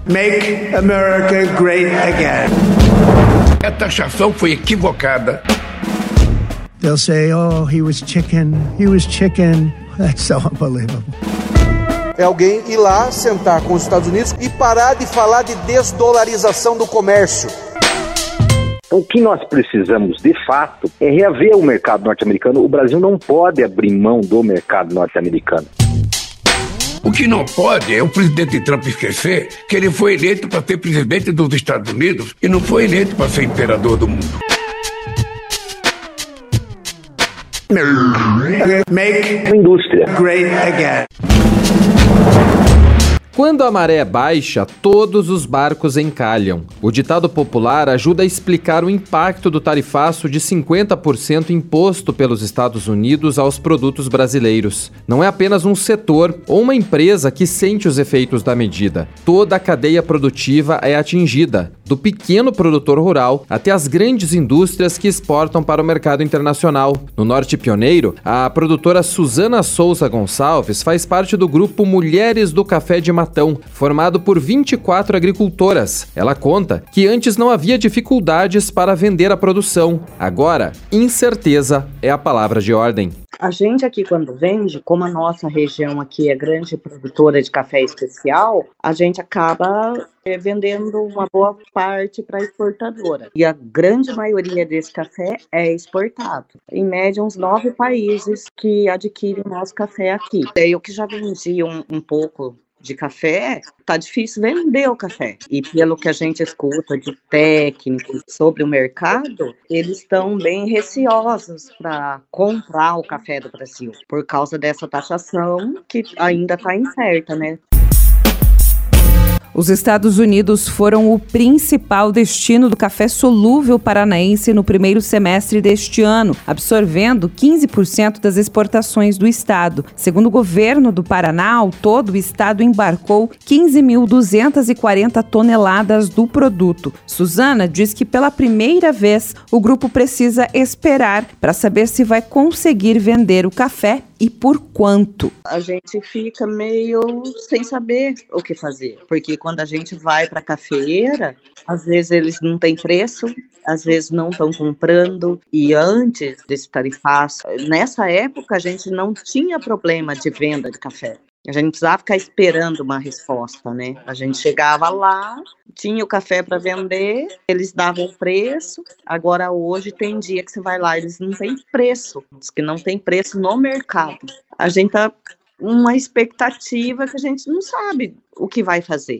Make America Great Again. A taxação foi equivocada. They'll say, oh, he was chicken. That's so unbelievable. É alguém ir lá, sentar com os Estados Unidos e parar de falar de desdolarização do comércio. Então, o que nós precisamos, de fato, é reaver o mercado norte-americano. O Brasil não pode abrir mão do mercado norte-americano. O que não pode é o presidente Trump esquecer que ele foi eleito para ser presidente dos Estados Unidos e não foi eleito para ser imperador do mundo. Make Indústria. great again. Quando a maré baixa, todos os barcos encalham. O ditado popular ajuda a explicar o impacto do tarifaço de 50% imposto pelos Estados Unidos aos produtos brasileiros. Não é apenas um setor ou uma empresa que sente os efeitos da medida. Toda a cadeia produtiva é atingida, do pequeno produtor rural até as grandes indústrias que exportam para o mercado internacional. No Norte Pioneiro, a produtora Suzana Souza Gonçalves faz parte do grupo Mulheres do Café de Matão, formado por 24 agricultoras. Ela conta que antes não havia dificuldades para vender a produção. Agora, incerteza é a palavra de ordem. A gente aqui, quando vende, como a nossa região aqui é grande produtora de café especial, a gente acaba vendendo uma boa parte para a exportadora. E a grande maioria desse café é exportado. Em média, uns 9 países que adquirem o nosso café aqui. Eu que já vendi um pouco de café, tá difícil vender o café. E pelo que a gente escuta de técnicos sobre o mercado, eles estão bem receosos para comprar o café do Brasil, por causa dessa taxação que ainda está incerta, né? Os Estados Unidos foram o principal destino do café solúvel paranaense no primeiro semestre deste ano, absorvendo 15% das exportações do estado. Segundo o governo do Paraná, ao todo, o estado embarcou 15.240 toneladas do produto. Suzana diz que pela primeira vez o grupo precisa esperar para saber se vai conseguir vender o café e por quanto. A gente fica meio sem saber o que fazer, porque quando a gente vai para a cafeeira, às vezes eles não têm preço, às vezes não estão comprando, e antes desse tarifaço, nessa época a gente não tinha problema de venda de café. A gente não precisava ficar esperando uma resposta, né? A gente chegava lá, tinha o café para vender, eles davam o preço. Agora hoje tem dia que você vai lá, eles não têm preço, diz que não tem preço no mercado. A gente tá uma expectativa que a gente não sabe o que vai fazer.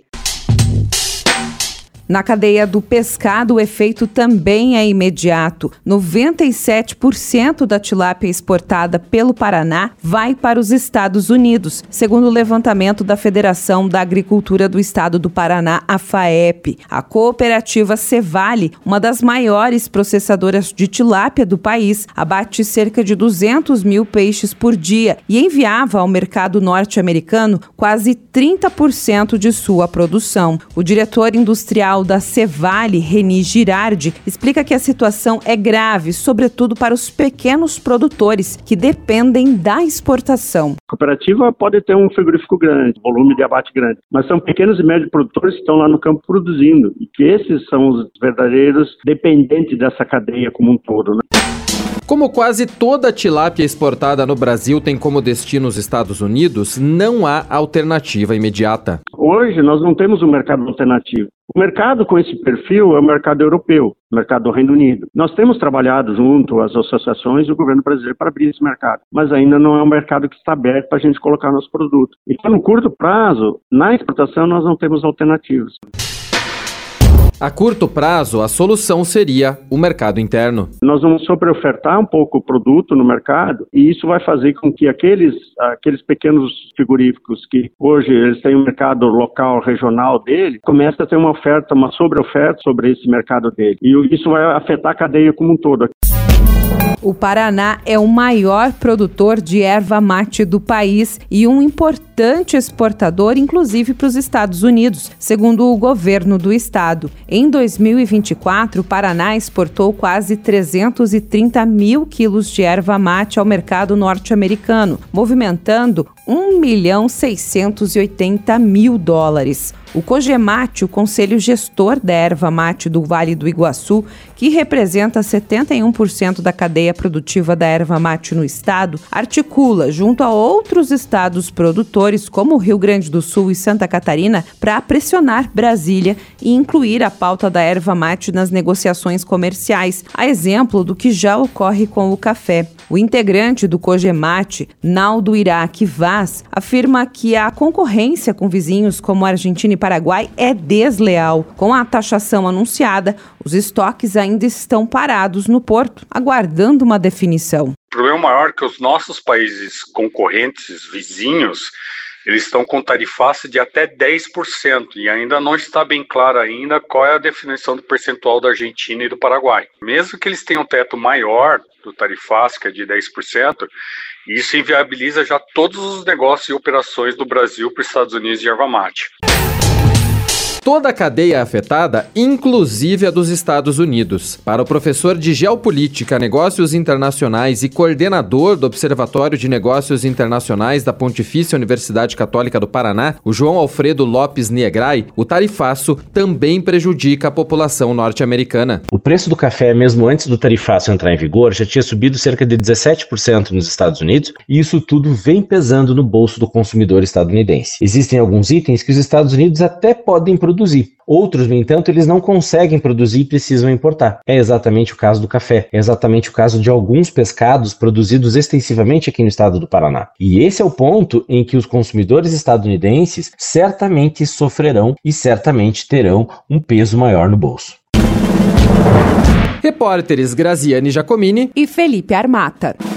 Na cadeia do pescado, o efeito também é imediato. 97% da tilápia exportada pelo Paraná vai para os Estados Unidos, segundo o levantamento da Federação da Agricultura do Estado do Paraná, a FAEP. A cooperativa Cevale, uma das maiores processadoras de tilápia do país, abate cerca de 200 mil peixes por dia e enviava ao mercado norte-americano quase 30% de sua produção. O diretor industrial da Cevale, Reni Girardi, explica que a situação é grave, sobretudo para os pequenos produtores que dependem da exportação. A cooperativa pode ter um frigorífico grande, volume de abate grande, mas são pequenos e médios produtores que estão lá no campo produzindo, e que esses são os verdadeiros dependentes dessa cadeia como um todo, né? Como quase toda a tilápia exportada no Brasil tem como destino os Estados Unidos, não há alternativa imediata. Hoje nós não temos um mercado alternativo. O mercado com esse perfil é o mercado europeu, o mercado do Reino Unido. Nós temos trabalhado junto às associações do governo brasileiro para abrir esse mercado, mas ainda não é um mercado que está aberto para a gente colocar nosso produto. Então, no curto prazo, na exportação, nós não temos alternativas. A curto prazo, a solução seria o mercado interno. Nós vamos sobreofertar um pouco o produto no mercado e isso vai fazer com que aqueles pequenos frigoríficos que hoje eles têm um mercado local, regional dele, comece a ter uma sobreoferta sobre esse mercado dele. E isso vai afetar a cadeia como um todo. O Paraná é o maior produtor de erva mate do país e um importante exportador, inclusive para os Estados Unidos, segundo o governo do estado. Em 2024, o Paraná exportou quase 330 mil quilos de erva mate ao mercado norte-americano, movimentando $1.680.000. O COGEMAT, o Conselho Gestor da Erva Mate do Vale do Iguaçu, que representa 71% da cadeia produtiva da erva mate no estado, articula, junto a outros estados produtores, como Rio Grande do Sul e Santa Catarina, para pressionar Brasília e incluir a pauta da erva mate nas negociações comerciais, a exemplo do que já ocorre com o café. O integrante do COGEMAT, Naldo Iraque Vaz, afirma que a concorrência com vizinhos como Argentina e Paraguai é desleal. Com a taxação anunciada, os estoques ainda estão parados no porto, aguardando uma definição. O problema maior é que os nossos países concorrentes, vizinhos, eles estão com tarifaça de até 10% e ainda não está bem claro ainda qual é a definição do percentual da Argentina e do Paraguai. Mesmo que eles tenham um teto maior do tarifaço, que é de 10%, isso inviabiliza já todos os negócios e operações do Brasil para os Estados Unidos de erva mate. Toda a cadeia afetada, inclusive a dos Estados Unidos. Para o professor de Geopolítica, Negócios Internacionais e coordenador do Observatório de Negócios Internacionais da Pontifícia Universidade Católica do Paraná, o João Alfredo Lopes Niegrai, o tarifaço também prejudica a população norte-americana. O preço do café, mesmo antes do tarifaço entrar em vigor, já tinha subido cerca de 17% nos Estados Unidos, e isso tudo vem pesando no bolso do consumidor estadunidense. Existem alguns itens que os Estados Unidos até podem produzir. Outros, no entanto, eles não conseguem produzir e precisam importar. É exatamente o caso do café. É exatamente o caso de alguns pescados produzidos extensivamente aqui no estado do Paraná. E esse é o ponto em que os consumidores estadunidenses certamente sofrerão e certamente terão um peso maior no bolso. Repórteres Graziane Giacomini e Felipe Armata.